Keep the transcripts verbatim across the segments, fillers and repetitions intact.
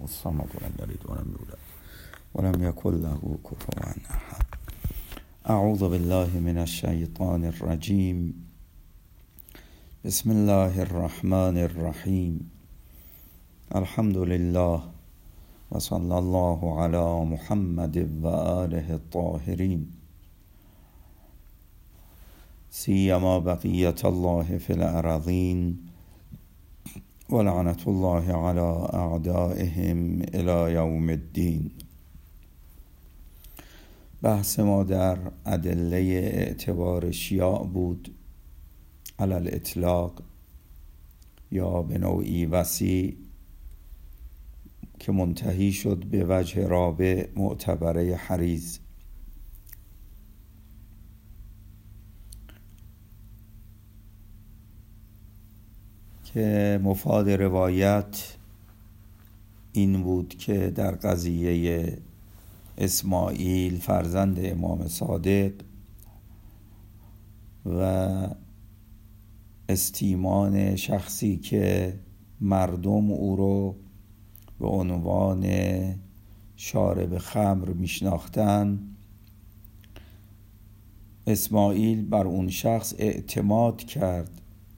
الصمد ولم يلد ولم يولد ولم يكن له كفوا أحد. أعوذ بالله من الشيطان الرجيم. بسم الله الرحمن الرحيم. الحمد لله وصلى الله على محمد وآله الطاهرين، سيما بقية الله في الأراضين، ولعنة الله على أعدائهم إلى يوم الدين. بحث ما در ادله اعتبار شیاع بود علی الاطلاق یا به نوعی وسیع، که منتهی شد به وجه رابع معتبره حریز. که مفاد روایت این بود که در قضیه اسماعیل فرزند امام صادق و استیمان شخصی که مردم او رو به عنوان شارب خمر میشناختن، اسماعیل بر اون شخص اعتماد کرد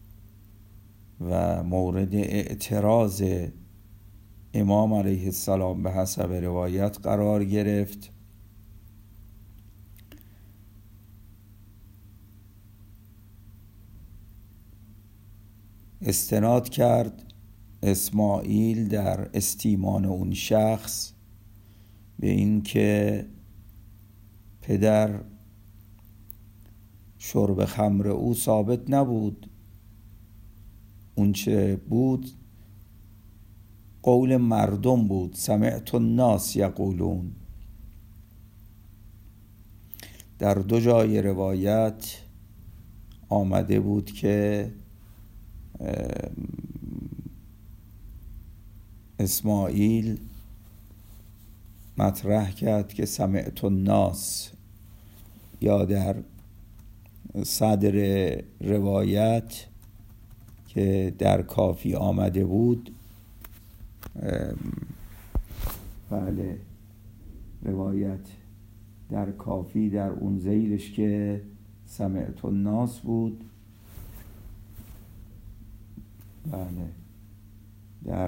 و مورد اعتراض امام علیه السلام به حسب روایت قرار گرفت. استناد کرد اسماعیل در استیمان اون شخص به این که پدر شرب خمر او ثابت نبود، اون چه بود قول مردم بود. سمعت الناس یقولون. در دو جای روایت آمده بود که اسماعیل مطرح کرد که سمعت الناس، یا در صدر روایت که در کافی آمده بود، بله روایت در کافی در اون زیرش که سمعت الناس بود، بله در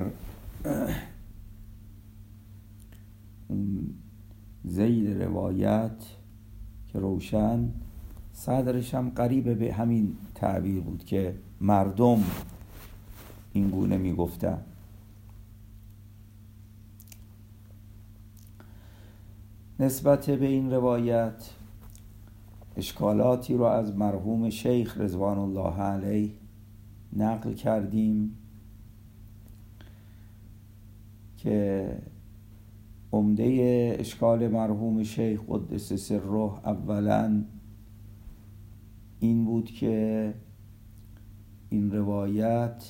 اون زیر روایت که روشن صدرش هم قریب به همین تعبیر بود که مردم این گونه می گفتن. نسبت به این روایت اشکالاتی رو از مرحوم شیخ رضوان الله علیه نقل کردیم که عمده اشکال مرحوم شیخ قدس سره اولا این بود که این روایت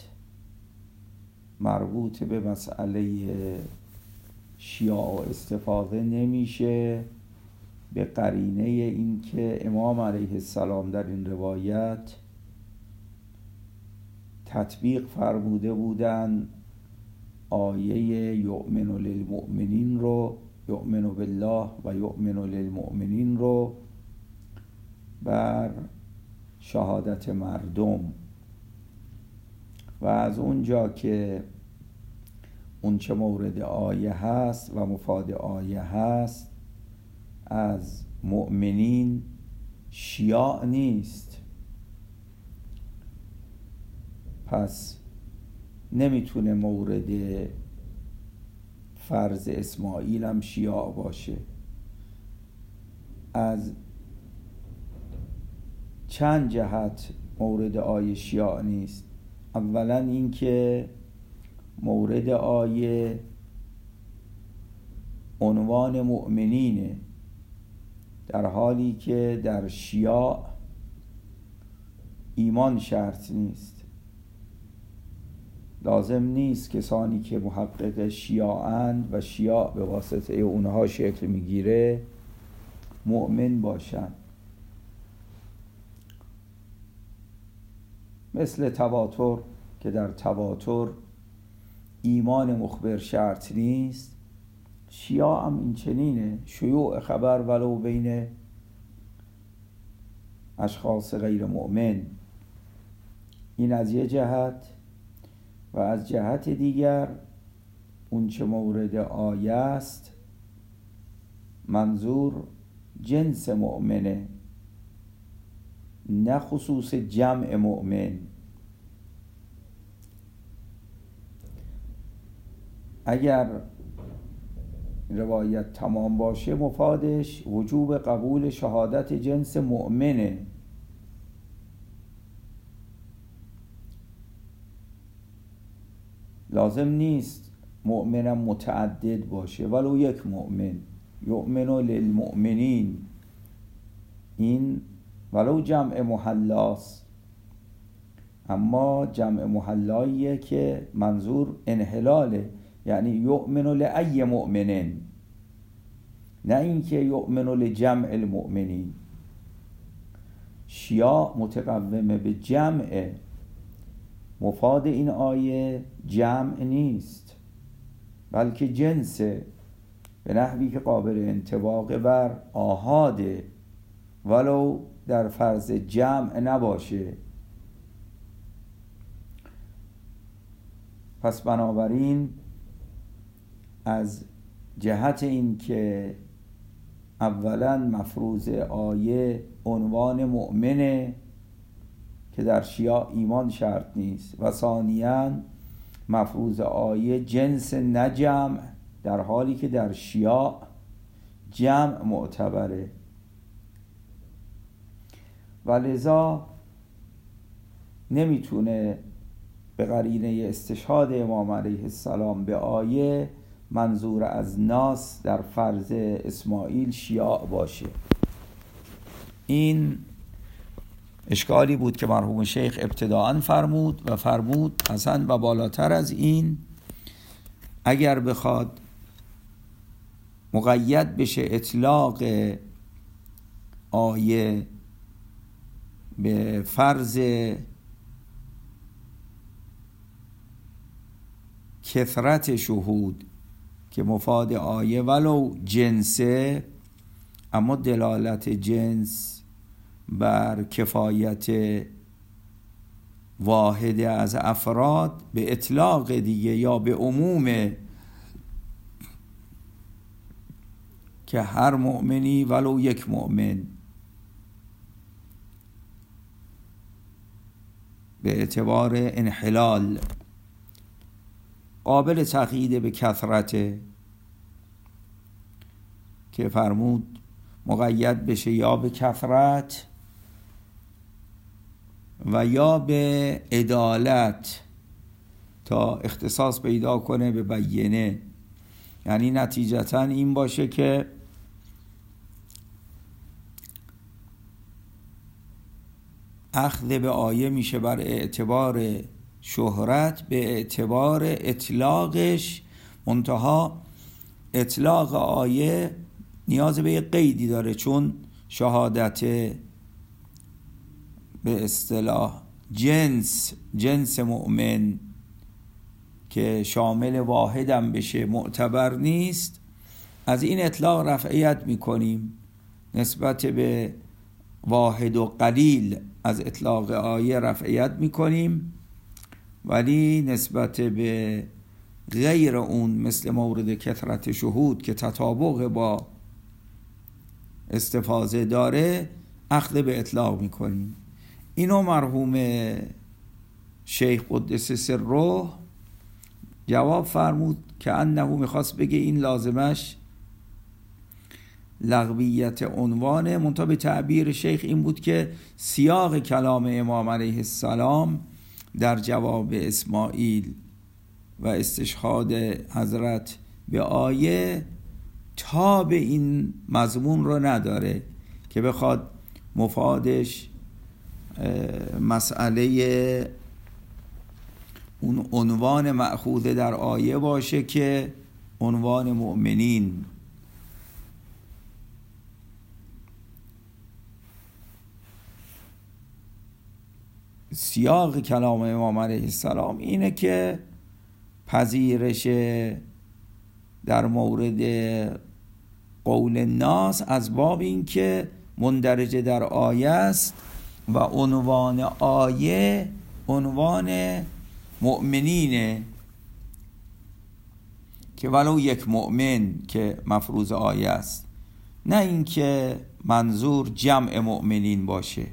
مربوط به مسئله شیاع استفاده نمیشه، به قرینه این که امام علیه السلام در این روایت تطبیق فرموده بودن آیه یؤمن للمؤمنین رو، یؤمن بالله و یؤمن للمؤمنین رو بر شهادت مردم، و از اونجا که اون چه مورد آیه هست و مفاد آیه هست از مؤمنین شیاع نیست، پس نمیتونه مورد فرض اسماعیل هم شیاع باشه. از چند جهت مورد آیه شیاع نیست. اولا این که مورد آیه عنوان مؤمنینه، در حالی که در شیاع ایمان شرط نیست. لازم نیست کسانی که محقق شیاعند و شیاع به واسطه اونها شکل میگیره مؤمن باشن. مثل تواتر که در تواتر ایمان مخبر شرط نیست. شیعه هم این چنینه، شیوع خبر ولو بین اشخاص غیر مؤمن. این از یه جهت. و از جهت دیگر اون چه مورد آیه است منظور جنس مؤمنه، نه خصوص جمع مؤمن. اگر روایت تمام باشه مفادش وجوب قبول شهادت جنس مؤمنه. لازم نیست مؤمنم متعدد باشه، ولو یک مؤمن. یؤمن للمؤمنین، این ولو جمع محلاست، اما جمع محلاییه که منظور انحلاله، یعنی یؤمن لأی مؤمنین، نه اینکه یؤمن لجمع المؤمنین. شیعه متقومه به جمع، مفاد این آیه جمع نیست بلکه جنسه، به نحوی که قابل انطباق بر آحاده ولو در فرض جمع نباشه. پس بنابراین از جهت این که اولا مفروض آیه عنوان مؤمنه که در شیعه ایمان شرط نیست، و ثانیاً مفروض آیه جنس نجمع، در حالی که در شیعه جمع معتبره. و لذا نمیتونه به قرینه استشهاد امام علیه السلام به آیه منظور از ناس در فرض اسماعیل شیعه باشه. این اشکالی بود که مرحوم شیخ ابتداءً فرمود و فرمود حسن و بالاتر از این اگر بخواد مقید بشه اطلاق آیه به فرض کثرت شهود که مفاد آیه ولو جنسه، اما دلالت جنس بر کفایت واحد از افراد به اطلاق دیگه یا به عموم که هر مؤمنی ولو یک مؤمن به اعتبار انحلال قابل تقیید به کثرت که فرمود مقید بشه یا به کثرت و یا به عدالت تا اختصاص پیدا کنه به بینه. یعنی نتیجتاً این باشه که اخذ به آیه میشه بر اعتبار شهرت به اعتبار اطلاقش، منتها اطلاق آیه نیاز به یک قیدی داره، چون شهادت به اصطلاح جنس جنس مؤمن که شامل واحدم بشه معتبر نیست. از این اطلاق رفعیت میکنیم نسبت به واحد و قلیل، از اطلاق آیه رفعیت میکنیم، ولی نسبت به غیر اون مثل مورد کثرت شهود که تطابق با استفاضه داره اخذ به اطلاق میکنیم. اینو مرحوم شیخ قدس سره جواب فرمود که انه میخواست بگه این لازمش لغویت عنوانه، منتها به تعبیر شیخ این بود که سیاق کلام امام علیه السلام در جواب اسماعیل و استشهاد حضرت به آیه تا به این مضمون رو نداره که بخواد مفادش مسئله اون عنوان مأخوذ در آیه باشه که عنوان مؤمنین. سیاق کلام امام علیه السلام اینه که پذیرش در مورد قول ناس از باب این که مندرجه در آیه است و عنوان آیه عنوان مؤمنینه که ولو یک مؤمن که مفروض آیه است، نه اینکه منظور جمع مؤمنین باشه.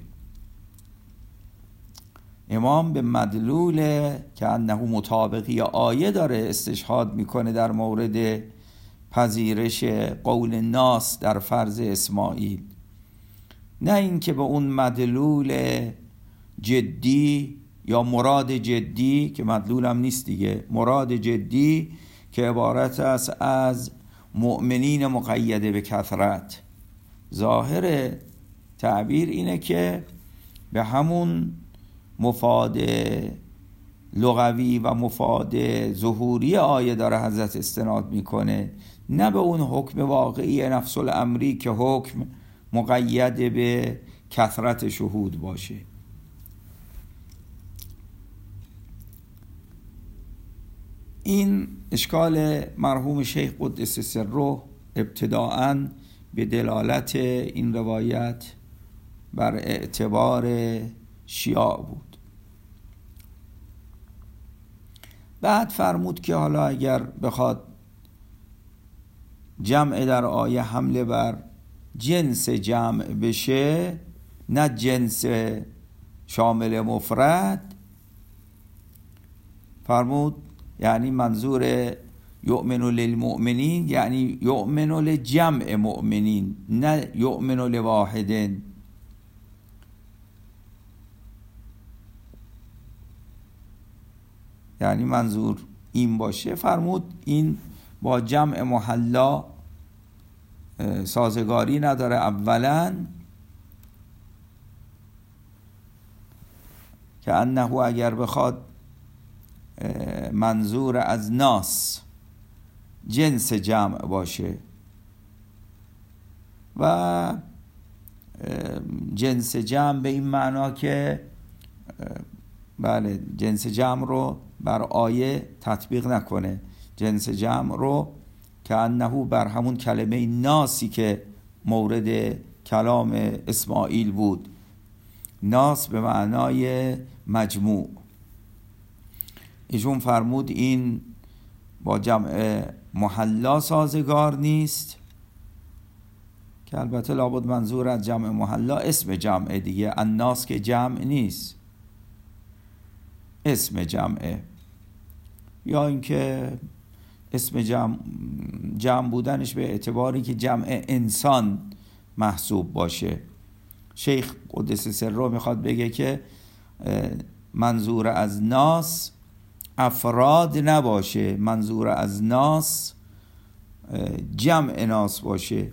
امام به مدلول که انه مطابقی آیه داره استشهاد میکنه در مورد پذیرش قول ناس در فرض اسماعیل، نه اینکه به اون مدلول جدی یا مراد جدی که مدلول هم نیست دیگه، مراد جدی که عبارت است از مؤمنین مقیده به کثرت. ظاهر تعبیر اینه که به همون مفاد لغوی و مفاد ظهوری آیه داره حضرت استناد میکنه، نه به اون حکم واقعی نفس الامری که حکم مقید به کثرت شهود باشه. این اشکال مرحوم شیخ قدس سره ابتداءً به دلالت این روایت بر اعتبار شیعه بود. بعد فرمود که حالا اگر بخواد جمع در آیه حمله بر جنس جمع بشه، نه جنس شامل مفرد، فرمود یعنی منظور یؤمن للمؤمنین یعنی یؤمن لجمع مؤمنین، نه یؤمن لواحدن. یعنی منظور این باشه، فرمود این با جمع محلا سازگاری نداره. اولا که انه اگر بخواد منظور از ناس جنس جمع باشه و جنس جمع به این معنا که بله جنس جمع رو بر آیه تطبیق نکنه، جنس جمع رو که انه بر همون کلمه ناسی که مورد کلام اسماعیل بود، ناس به معنای مجموع، ایشون فرمود این با جمع محلا سازگار نیست، که البته لابد منظور از جمع محلا اسم جمع دیگه، الناس که جمع نیست، اسم جمعه، یا اینکه اسم جمع, جمع بودنش به اعتباری که جمع انسان محسوب باشه. شیخ قدس سره میخواد بگه که منظور از ناس افراد نباشه، منظور از ناس جمع ناس باشه.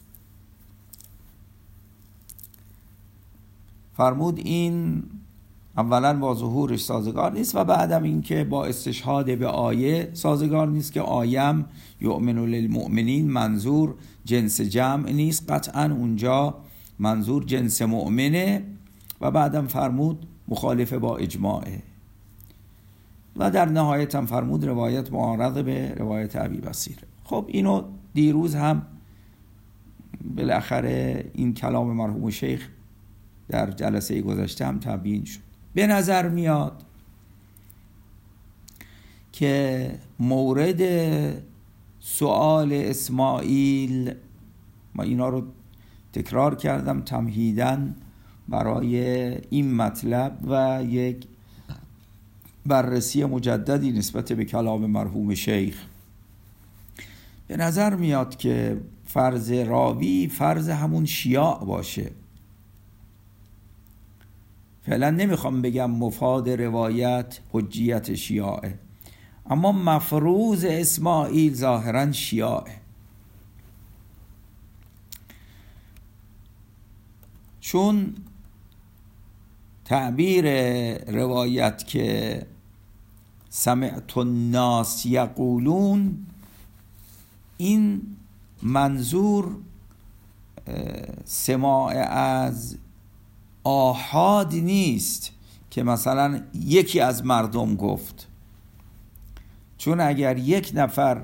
فرمود این اولا با ظهورش سازگار نیست و بعدم این که با استشهاد به آیه سازگار نیست که آیم یؤمن للمؤمنین منظور جنس جمع نیست، قطعا اونجا منظور جنس مؤمنه. و بعدم فرمود مخالف با اجماعه و در نهایت هم فرمود روایت معارض به روایت ابی بصیره. خب اینو دیروز هم بالاخره این کلام مرحوم شیخ در جلسه گذشته هم تبیین شد. به نظر میاد که مورد سؤال اسماعیل، ما اینا رو تکرار کردم تمهیداً برای این مطلب و یک بررسی مجددی نسبت به کلام مرحوم شیخ، به نظر میاد که فرض راوی فرض همون شیاع باشه. فعلا نمیخوام بگم مفاد روایت حجیت شیاعه، اما مفروض اسماعیل ظاهرا شیاعه، چون تعبیر روایت که سمعت الناس یقولون، این منظور سماع از آحاد نیست که مثلا یکی از مردم گفت، چون اگر یک نفر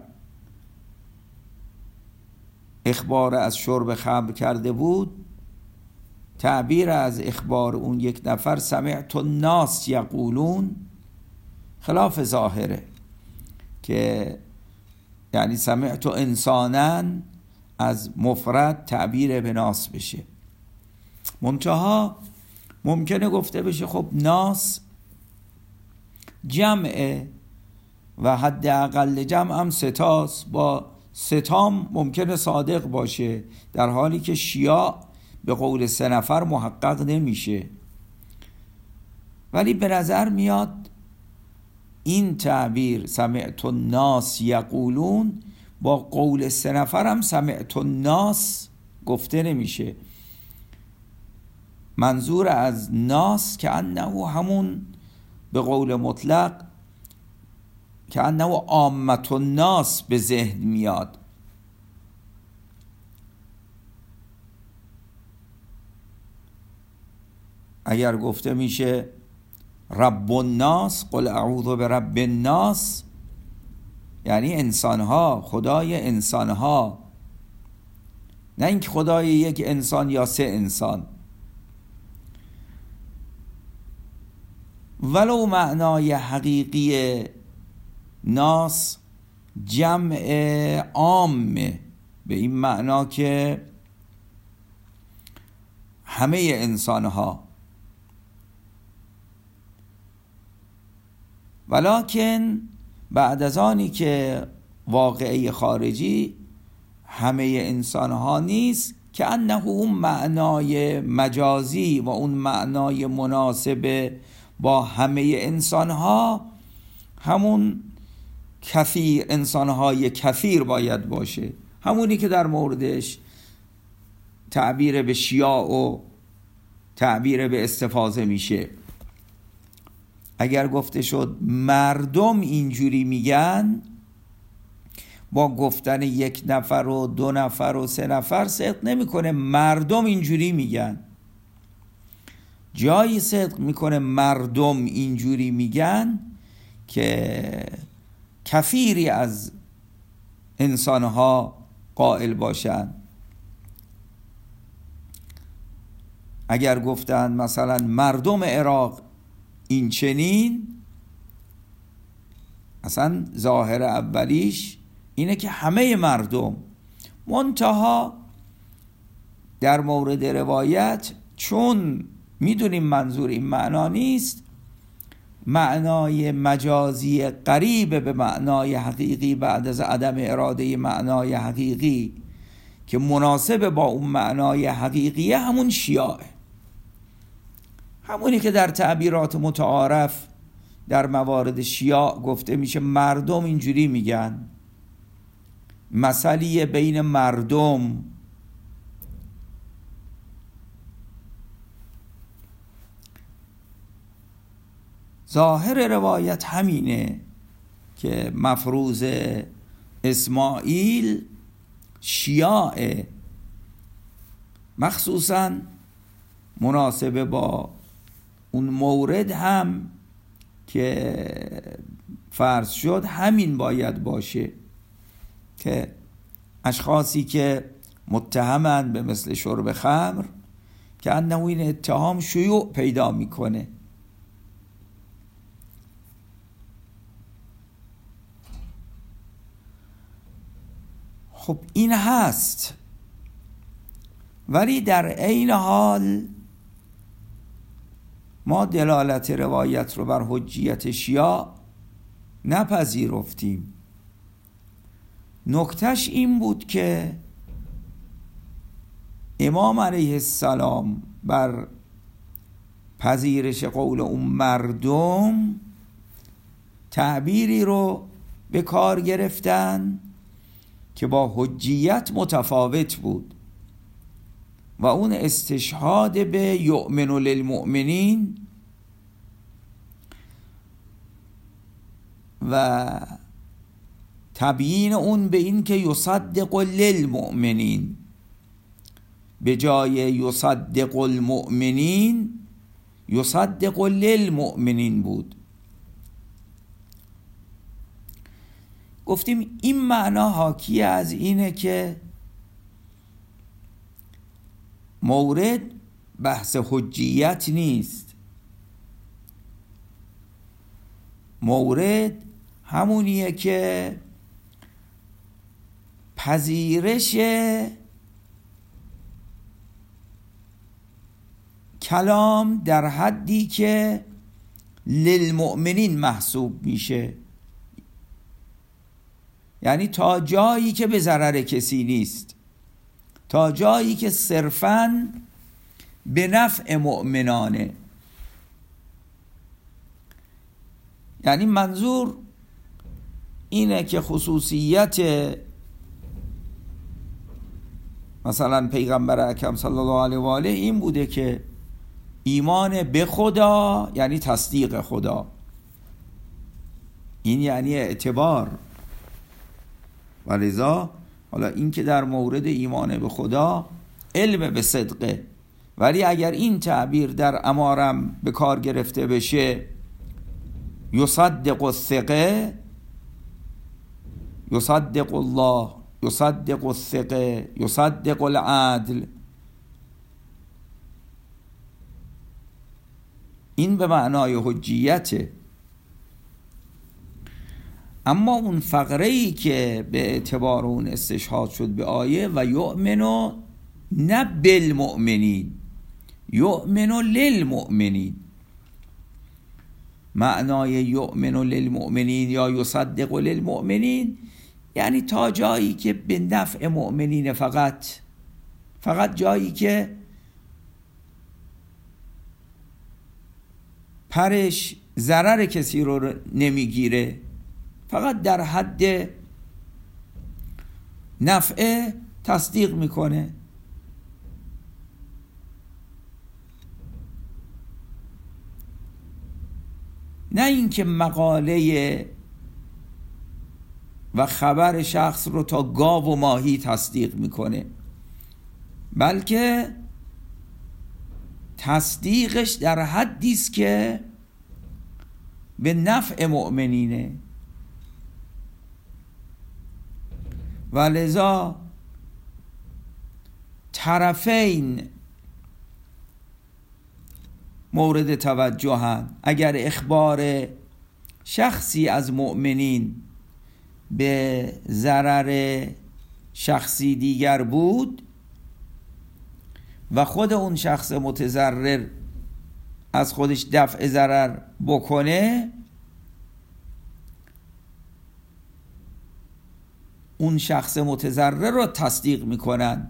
اخبار از شرب خمر کرده بود، تعبیر از اخبار اون یک نفر سمعت الناس یقولون خلاف ظاهره، که یعنی سمعت انسانا از مفرد تعبیر به ناس بشه. منتها ممکنه گفته بشه خب ناس جمعه و حد اقل جمع هم ستاست، با ستام ممکنه صادق باشه، در حالی که شیاع به قول سه نفر محقق نمیشه. ولی به نظر میاد این تعبیر سمعت الناس یقولون با قول سه نفر هم سمعت الناس گفته نمیشه. منظور از ناس که انه همون به قول مطلق که انه عامت الناس به ذهن میاد. اگر گفته میشه رب الناس قل اعوذ برب الناس، یعنی انسانها، خدای انسانها، نه اینکه خدای یک انسان یا سه انسان. ولو معنای حقیقی ناس جمع عامه، به این معنا که همه انسانها، ولکن بعد از آنی که واقعه خارجی همه انسانها نیست، که انه اون معنای مجازی و اون معنای مناسب با همه انسانها همون کثیر، انسانهای کثیر باید باشه، همونی که در موردش تعبیر به شیاع و تعبیر به استفاضه میشه. اگر گفته شد مردم اینجوری میگن، با گفتن یک نفر و دو نفر و سه نفر صدق نمیکنه مردم اینجوری میگن. جایی صدق میکنه مردم اینجوری میگن که کثیری از انسانها قائل باشن. اگر گفتن مثلا مردم عراق این چنین، اصلا ظاهر اولیش اینه که همه مردم. منتها در مورد روایت چون میدونیم منظور این معنا نیست، معنای مجازی قریب به معنای حقیقی بعد از عدم اراده معنای حقیقی که مناسب با اون معنای حقیقی همون شیاعه، همونی که در تعبیرات متعارف در موارد شیاع گفته میشه مردم اینجوری میگن، مسئله بین مردم. ظاهر روایت همینه که مفروض اسماعیل شیاعه، مخصوصا مناسبه با اون مورد هم که فرض شد همین باید باشه، که اشخاصی که متهمند به مثل شرب خمر که انه این اتهام شیوع پیدا میکنه. خب این هست، ولی در عین حال ما دلالت روایت رو بر حجیت شیاع نپذیرفتیم. نکتهش این بود که امام علیه السلام بر پذیرش قول اون مردم تعبیری رو به کار گرفتن که با حجیت متفاوت بود و اون استشهاد به یؤمن للمؤمنین و تبیین اون به این که یصدق للمؤمنین به جای یصدق المؤمنین یصدق للمؤمنین بود. گفتیم این معنا حاکی از اینه که مورد بحث حجیت نیست، مورد همونیه که پذیرش کلام در حدی که للمؤمنین محسوب میشه، یعنی تا جایی که به ضرر کسی نیست، تا جایی که صرفاً به نفع مؤمنانه. یعنی منظور اینه که خصوصیت مثلا پیغمبر اکرم صلی الله علیه و آله این بوده که ایمان به خدا یعنی تصدیق خدا، این یعنی اعتبار. و لذا حالا این که در مورد ایمان به خدا علم به صدقه، ولی اگر این تعبیر در امارم به کار گرفته بشه، یصدق الثقه، یصدق الله، یصدق الثقه، یصدق العدل، این به معنای حجیته. اما اون فقره ای که به اعتبار اون استشهاد شد به آیه و یؤمنو نه بالمؤمنین، یؤمنو للمؤمنین، معنای یؤمنو للمؤمنین یا یصدق للمؤمنین یعنی تا جایی که به نفع مؤمنین، فقط فقط جایی که پرش ضرر کسی رو نمیگیره، فقط در حد نفع تصدیق میکنه. نه اینکه مقاله و خبر شخص رو تا گاو و ماهی تصدیق میکنه، بلکه تصدیقش در حدی است که به نفع مؤمنینه. و لذا طرفین مورد توجهن. اگر اخبار شخصی از مؤمنین به ضرر شخصی دیگر بود و خود اون شخص متضرر از خودش دفع ضرر بکنه، اون شخص متضرر رو تصدیق میکنن.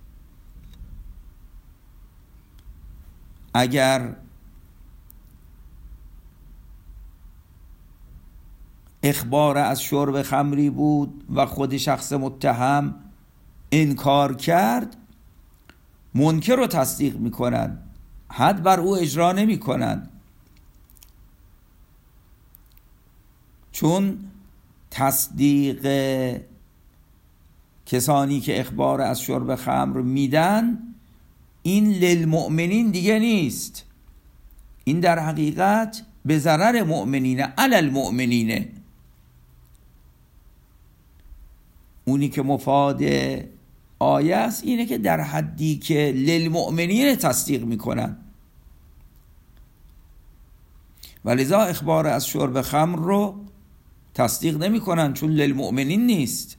اگر اخبار از شرب خمری بود و خود شخص متهم انکار کرد، منکر رو تصدیق میکنن، حد بر او اجرا نمیکنن، چون تصدیق کسانی که اخبار از شرب خمر میدن این للمؤمنین دیگه نیست، این در حقیقت به ضرر مؤمنینه، علی المؤمنینه. اونی که مفاد آیه است اینه که در حدی که للمؤمنین تصدیق میکنن، ولذا اخبار از شرب خمر رو تصدیق نمیکنن چون للمؤمنین نیست،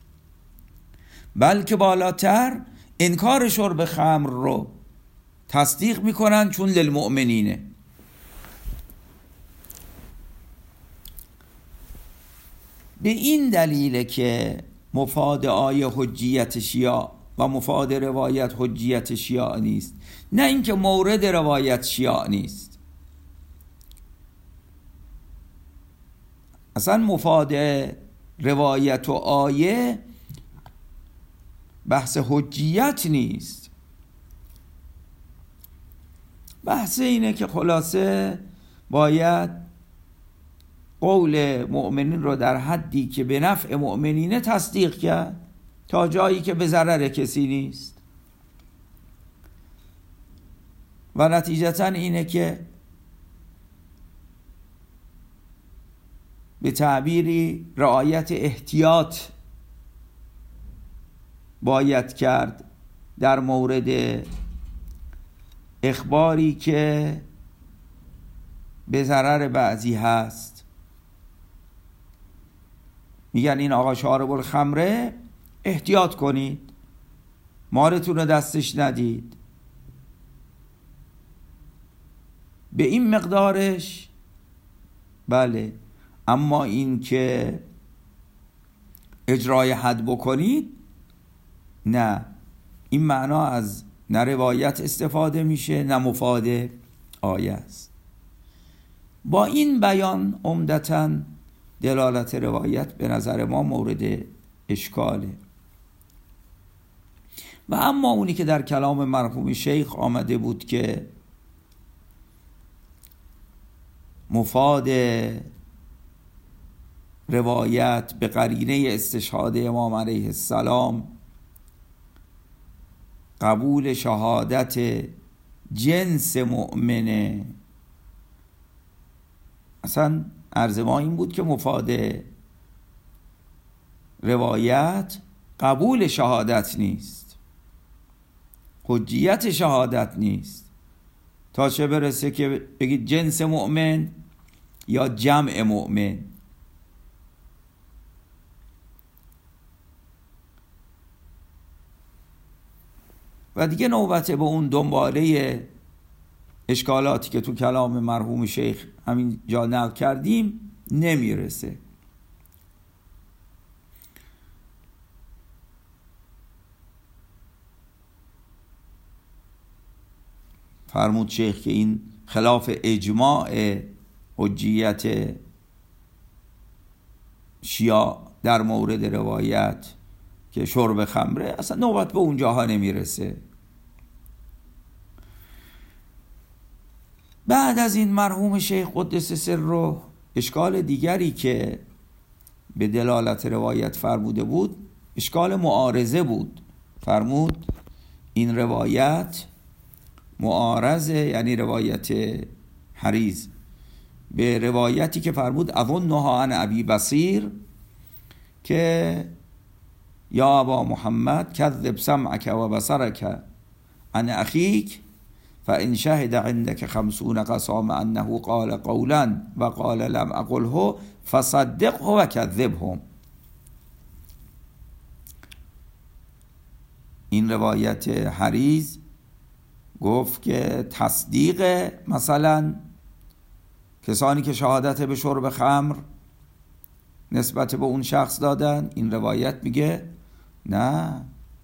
بلکه بالاتر انکار شرب خمر رو تصدیق میکنن چون للمؤمنینه. به این دلیله که مفاد آیه حجیت شیعه و مفاد روایت حجیت شیعه نیست، نه اینکه مورد روایت شیعه نیست. اصلا مفاد روایت و آیه بحث حجیت نیست، بحث اینه که خلاصه باید قول مؤمنین رو در حدی که به نفع مؤمنینه تصدیق کرد تا جایی که به ضرر کسی نیست. و نتیجتا اینه که به تعبیری رعایت احتیاط باید کرد در مورد اخباری که به ضرر بعضی هست. میگن این آقا شارب الخمره، احتیاط کنید، مالتون رو دستش ندید، به این مقدارش بله، اما این که اجرای حد بکنید نه. این معنا از نه روایت استفاده میشه نه مفاد آیه است. با این بیان عمدتاً دلالت روایت به نظر ما مورد اشکاله. و اما اونی که در کلام مرحوم شیخ آمده بود که مفاد روایت به قرینه استشهاد امام علیه السلام قبول شهادت جنس مؤمنه، اصلا عرض ما این بود که مفاد روایت قبول شهادت نیست، حجیت شهادت نیست، تا چه برسه که بگید جنس مؤمن یا جمع مؤمن. و دیگه نوبته به اون دنباله اشکالاتی که تو کلام مرحوم شیخ همین جا نقل کردیم نمیرسه. فرمود شیخ که این خلاف اجماع حجیت شیعه در مورد روایت که شرب خمره، اصلا نوبت به اونجاها نمیرسه. بعد از این مرحوم شیخ قدس سره اشکال دیگری که به دلالت روایت فرموده بود اشکال معارضه بود. فرمود این روایت معارضه، یعنی روایت حریز به روایتی که فرمود اظنها عن ابی بصیر که یا ابا محمد کذب سمعک و بصرک عن اخیک فان شهد عندك خمسون قسام انه قال قولا و قال لم اقله فصدقه و کذبهم. این روایت حریز گفت که تصدیق مثلا کسانی که شهادت به شرب خمر نسبت به اون شخص دادن، این روایت میگه نه،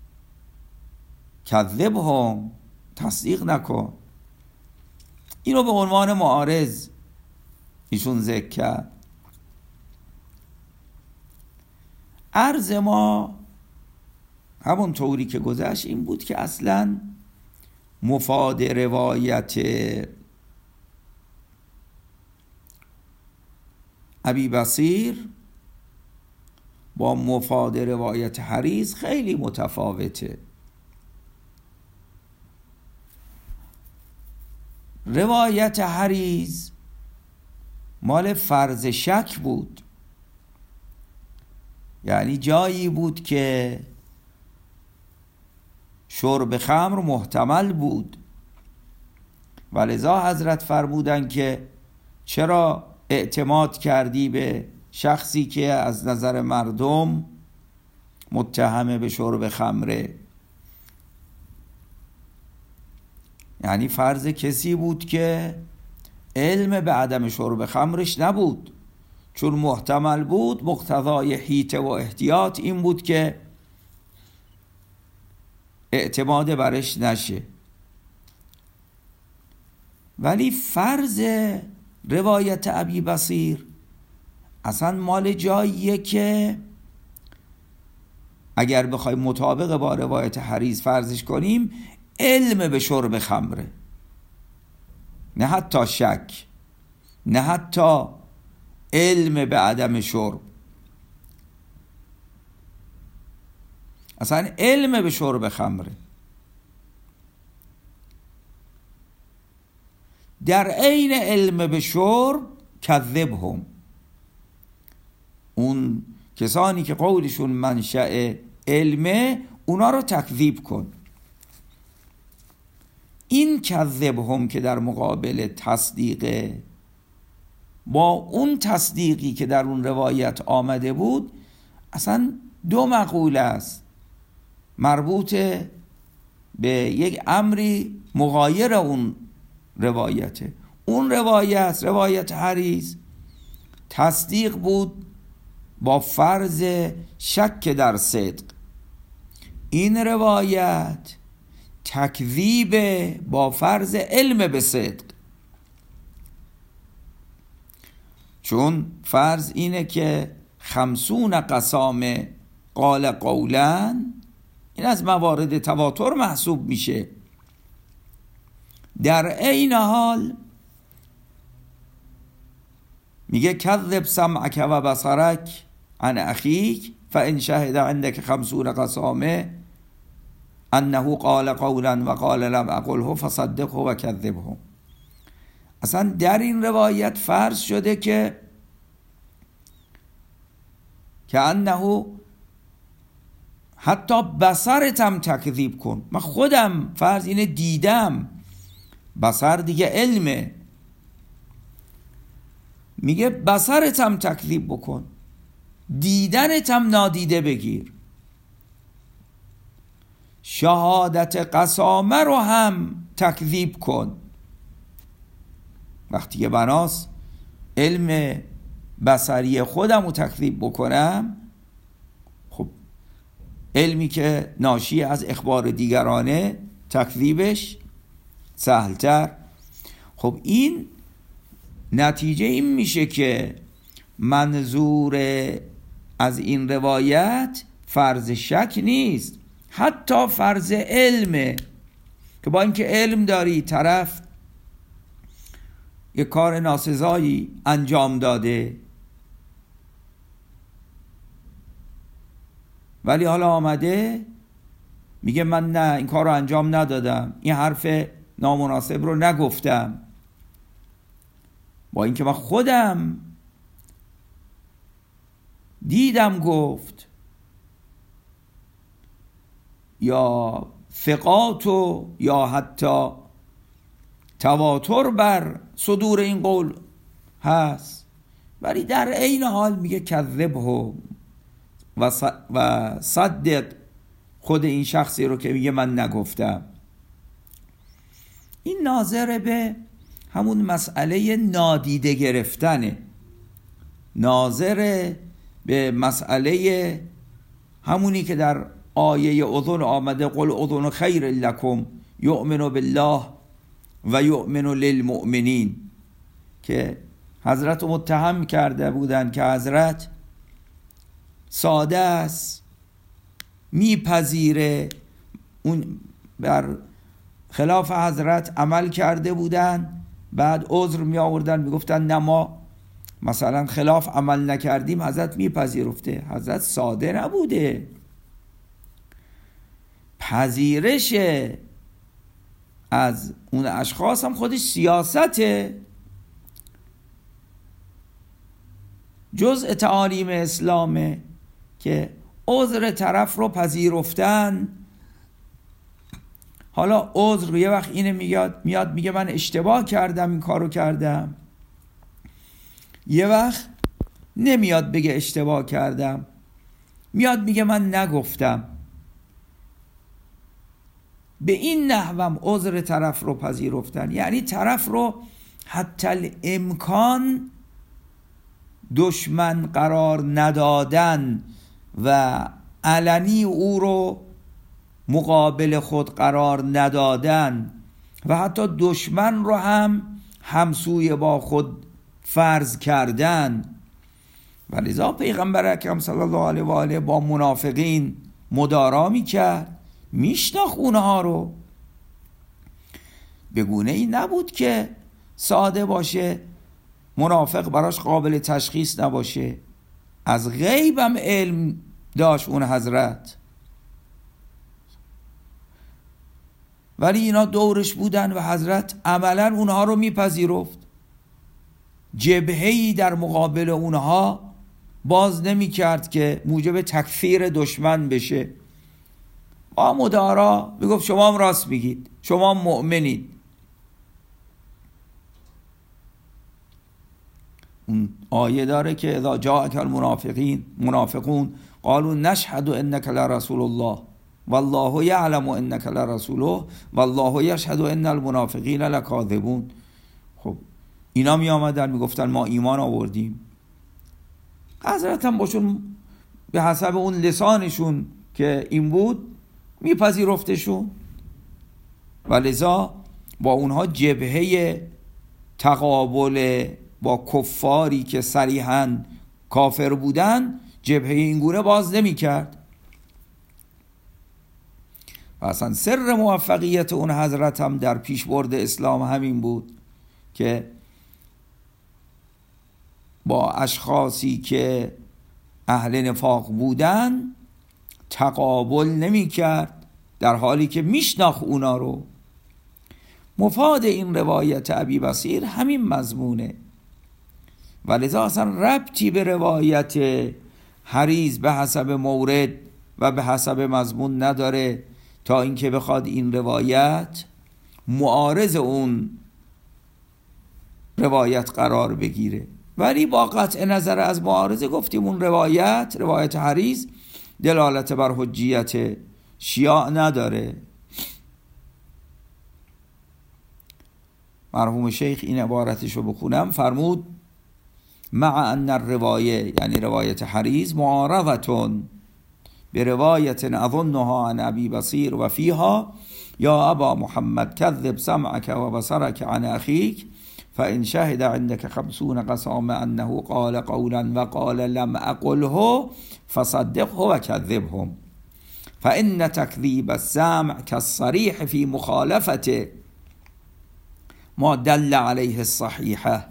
کذبهم، تصدیق نکن. اینو به عنوان معارض ایشون ذکر کرد. عرض ما همون طوری که گذشت این بود که اصلا مفاد روایت ابی بصیر با مفاد روایت حریز خیلی متفاوته. روایت حریز مال فرض شک بود، یعنی جایی بود که شرب خمر محتمل بود و لذا حضرت فرمودن که چرا اعتماد کردی به شخصی که از نظر مردم متهم به شرب خمره؟ یعنی فرض کسی بود که علم به عدم شرب خمرش نبود، چون محتمل بود مقتضای حیطه و احتیاط این بود که اعتماد برش نشه. ولی فرض روایت ابی بصیر اصلا مال جاییه که اگر بخوایم مطابق با روایت حریز فرضش کنیم علم به شرب خمره، نه حتی شک، نه حتی علم به عدم شرب، اصلا علم به شرب خمره. در عین علم به شرب کذبهم، اون کسانی که قولشون منشأ علمه اونا رو تکذیب کن. این کذبهم که در مقابل تصدیقه، با اون تصدیقی که در اون روایت آمده بود اصلا دو مقوله است مربوط به یک امری مغایر اون روایته. اون روایت روایت حریص تصدیق بود با فرض شک در صدق، این روایت تکذیب با فرض علم به صدق. چون فرض اینه که خمسون قسامه قال قولا، این از موارد تواتر محسوب میشه. در عین حال میگه کذب سمعک و بصرک عن اخیک فان شهد عندك خمسون قسامه انه قال قولا و قال لم اقله فصدقه و کذبه. اصلا در این روایت فرض شده که که انه حتی بصرتم تکذیب کن. من خودم فرض اینه دیدم، بصر دیگه علمه، میگه بصرتم تکذیب بکن، دیدنتم نادیده بگیر، شهادت قسامه رو هم تکذیب کن. وقتی که بناس علم بصری خودم رو تکذیب بکنم، خب علمی که ناشی از اخبار دیگرانه تکذیبش سهلتر. خب این نتیجه این میشه که منظور از این روایت فرض شک نیست، حتی فرض علمه که با اینکه علم داری طرف یک کار ناسزایی انجام داده ولی حالا آمده میگه من نه این کار رو انجام ندادم، این حرف نامناسب رو نگفتم، با اینکه من خودم دیدم گفت، یا ثقات یا حتی تواتر بر صدور این قول هست، ولی در عین حال میگه کذبه و صدق خود این شخصی رو که میگه من نگفتم. این ناظر به همون مسئله نادیده گرفتنه، ناظر به مسئله همونی که در آیه اذن آمده قل اذن خیر لکم یؤمن بالله و یؤمن للمؤمنین، که حضرت متهم کرده بودن که حضرت ساده است، میپذیره، اون بر خلاف حضرت عمل کرده بودن، بعد عذر می آوردن میگفتن نه ما مثلا خلاف عمل نکردیم، حضرت میپذیرفته. حضرت ساده نبوده، پذیرش از اون اشخاص هم خودش سیاسته، جزء تعالیم اسلامه که عذر طرف رو پذیرفتن. حالا عذر یه وقت اینه میاد میاد میگه من اشتباه کردم این کارو کردم، یه وقت نمیاد بگه اشتباه کردم، میاد میگه من نگفتم. به این نحوم عذر طرف رو پذیرفتن، یعنی طرف رو حتی الامکان دشمن قرار ندادن و علنی او رو مقابل خود قرار ندادن و حتی دشمن رو هم همسوی با خود فرض کردن. و لذا پیغمبر اکرم صلی الله علیه و آله با منافقین مدارا میکرد، میشناخت اونها رو، به گونه ای نبود که ساده باشه، منافق براش قابل تشخیص نباشه. از غیبم علم داشت اون حضرت، ولی اینا دورش بودن و حضرت عملا اونها رو میپذیرفت، جبهه‌ای در مقابل اونها باز نمی کرد که موجب تکفیر دشمن بشه. با مدارا میگفت شما هم راست میگید، شما هم مؤمنید. اون آیه داره که اذا جاءک المنافقین منافقون قالوا نشهد انک لرسول الله والله یعلم انک لرسوله والله یشهد ان المنافقین لکاذبون. خب اینا می آمدن میگفتن ما ایمان آوردیم، حضرت هم باشون به حسب اون لسانشون که این بود میپذیرفتشون، و لذا با اونها جبهه تقابل با کفاری که صریحاً کافر بودن جبهه اینگونه باز نمی کرد. و اصلا سر موفقیت اون حضرت هم در پیشبرد اسلام همین بود که با اشخاصی که اهل نفاق بودن تقابل نمی کرد، در حالی که میشناخت اونا رو. مفاد این روایت ابی بصیر همین مضمونه، و لذا اصلا ربطی به روایت حریز به حسب مورد و به حسب مضمون نداره، تا اینکه بخواد این روایت معارض اون روایت قرار بگیره. ولی با قطع نظر از معارضه گفتیم اون روایت روایت حریز دلالت بر حجیت شیعه نداره. مرحوم شیخ این عبارتشو بخونم، فرمود مع ان الروایه، یعنی روایت حریز، معارضتون به روایت اظنها عن ابی بصیر و فیها یا ابا محمد کذب سمعک و بصرک عن اخیک فإن شهد عندك خمسون قسامة أنه قال قولا وقال لم أقله فصدقه وكذبهم فإن تكذيب السامع كالصريح في مخالفة ما دل عليه الصحيحة.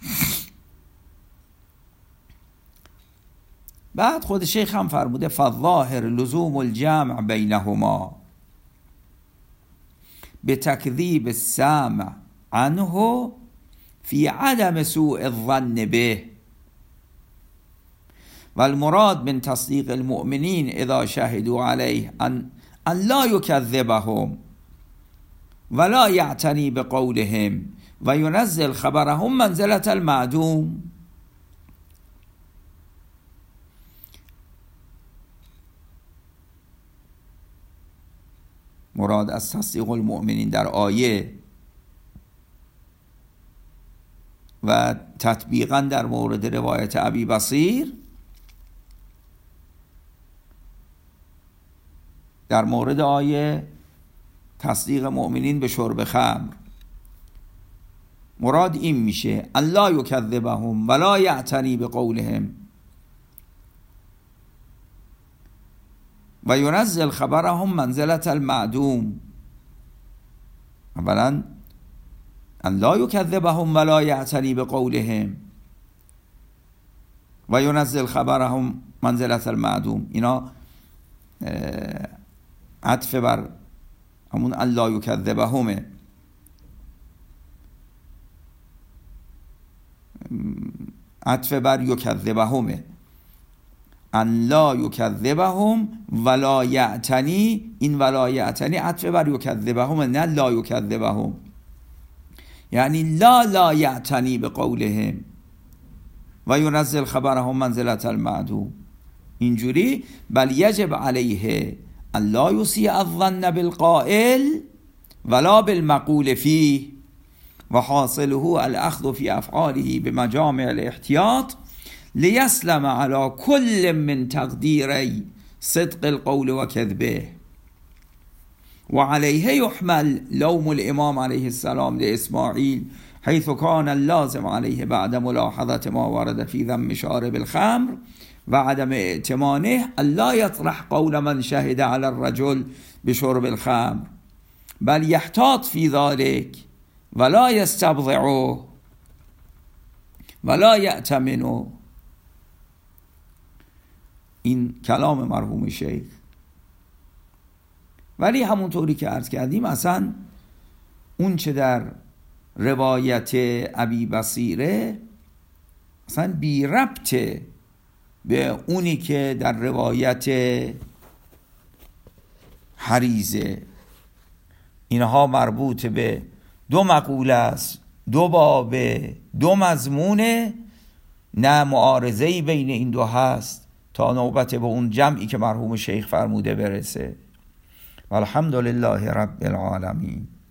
بعد خود شیخ هم فرموده فالظاهر لزوم الجمع بينهما بتكذيب السامع عنه في عدم سوء الظن به، والمراد من تصديق المؤمنين إذا شهدوا عليه أن, أن لا يكذبهم ولا يعتني بقولهم وينزل خبرهم منزلة المعدوم. مراد از تصدیق المؤمنین در آیه و تطبیقاً در مورد روایت ابی بصیر، در مورد آیه تصدیق مؤمنین به شرب خمر، مراد این میشه ان لا یکذبهم ولا یعتنی بقولهم و ینزل خبرهم منزلة المعدوم. اولا ان لا یکذبهم ولا یعتنی بقولهم و ینزل خبرهم منزلة المعدوم، اینا عطف بر همون ان لا یکذبهمه. عطف بر یکذبهمه، ان لا یکذبهم ولا یعتنی، این ولا یعتنی عطف بر یکذبهم نه لا یکذبهم، یعنی لا لا یعتنی بقولهم و ینزل خبرهم منزلة المعدوم. اینجوری بل یجب علیه ان لا یسیء الظن بالقائل ولا بالمقول فيه و حاصله الاخذ في افعاله بمجامع الاحتیاط لیسلم على كل من تقدیری صدق القول و کذبه. و علیه یحمل لوم الامام علیه السلام لاسماعیل حيث كان اللازم عليه بعد ملاحظة ما ورد في ذم شارب الخمر و عدم ائتمانه الا يطرح قول من شهد على الرجل بشرب الخمر بل يحتاط في ذلك ولا يستبضعه ولا يأتمنه. این کلام مرحوم شیخ. ولی همونطوری که عرض کردیم اصلا اون چه در روایت ابی بصیره اصلا بی ربطه به اونی که در روایت حریزه. اینها مربوط به دو مقوله است، دو بابه، دو مضمونه، نه معارضه‌ای بین این دو هست تا نوبت به اون جمعی که مرحوم شیخ فرموده برسه. والحمدلله رب العالمین.